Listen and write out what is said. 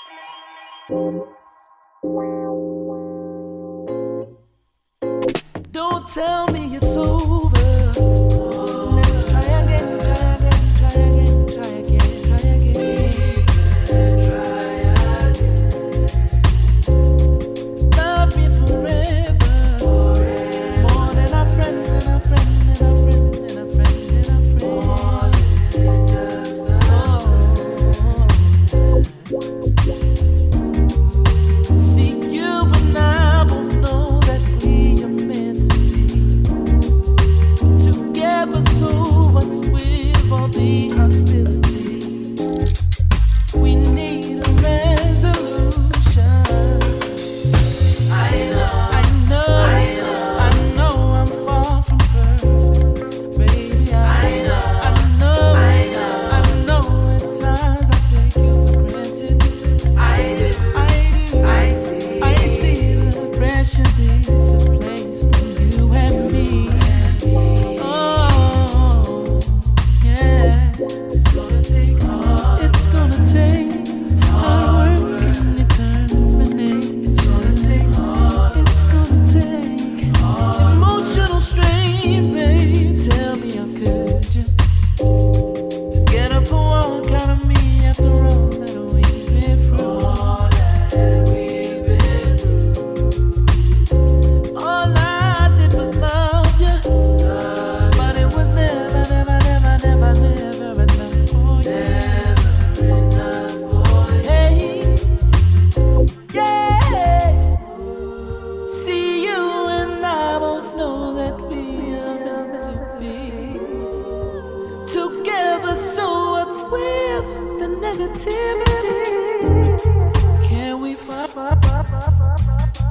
Don't tell me it's over. Let's try again, try again, try again, try again, try again. Try again. Love me forever. More than a friend, and a friend, and a friend, and a friend, and a friend. More than just See, you and I both know that we are meant to be together. So what's with all the hostility? We need a resolution. I know I'm far from perfect, baby. I know at times I take you for granted. I see the pressure this is placed on you and me. Oh, yeah. It's gonna take hard work and determination. It's gonna take emotional strain, babe. Tell me how could you just get up and walk out of me after all that we've been through? All I did was love you, but it was never, never, never, never, never enough for you. Hey, yeah. See, you and I both know that we are meant to be together. So what's with the negativity? Can we find?